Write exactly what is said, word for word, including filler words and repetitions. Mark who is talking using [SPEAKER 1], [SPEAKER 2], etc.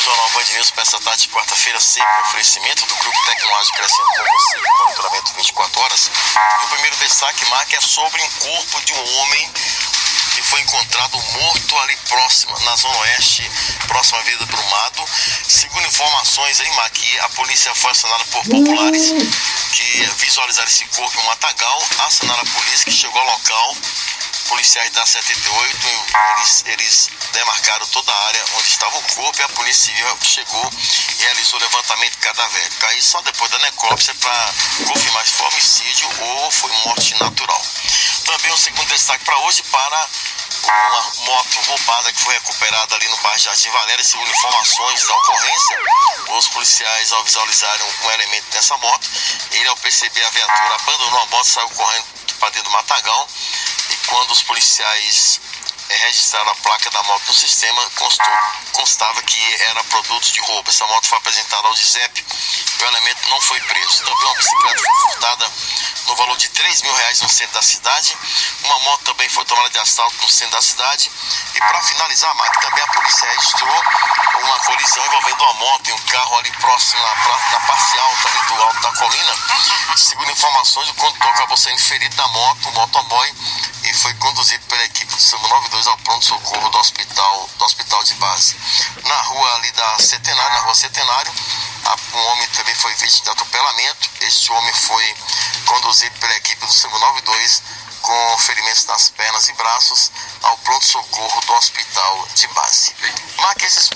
[SPEAKER 1] Jornal Band News para essa tarde de quarta-feira, sempre oferecimento do Grupo Tecnológico Crescendo com você, com monitoramento vinte e quatro horas. E o primeiro destaque, Marca, é sobre um corpo de um homem que foi encontrado morto ali próximo, na Zona Oeste, próxima à Avenida Brumado. Segundo informações aí, Marca, a polícia foi acionada por populares que visualizaram esse corpo em um matagal, acionaram a polícia que chegou ao local. Policiais da setenta e oito, eles, eles demarcaram toda a área onde estava o corpo e a Polícia Civil chegou e realizou o levantamento cadavérico. Aí só depois da necrópsia para confirmar se foi homicídio ou foi morte natural. Também um segundo destaque para hoje para uma moto roubada que foi recuperada ali no bairro Jardim Valéria. Segundo informações da ocorrência, os policiais, ao visualizarem um elemento nessa moto, ele, ao perceber a viatura, abandonou a moto, saiu correndo para dentro do matagal. E quando os policiais é, registraram a placa da moto no sistema, constou, constava que era produto de roubo. Essa moto foi apresentada ao DISEP e o elemento não foi preso. Também uma bicicleta foi furtada no valor de três mil reais no centro da cidade. Uma moto também foi tomada de assalto no centro da cidade. E para finalizar, Mark, também a polícia registrou uma colisão envolvendo uma moto e um carro ali próximo, na, na parte alta ali do alto da colina. Segundo informações, o condutor acabou sendo ferido da moto, o motoboy, e foi conduzido pela equipe do SAMU noventa e dois ao pronto-socorro do hospital, do hospital de base. Na rua ali da Centenário, na rua Centenário, um homem também foi vítima de atropelamento. Este homem foi conduzido pela equipe do SAMU noventa e dois com ferimentos nas pernas e braços ao pronto-socorro do hospital de base. Marque esses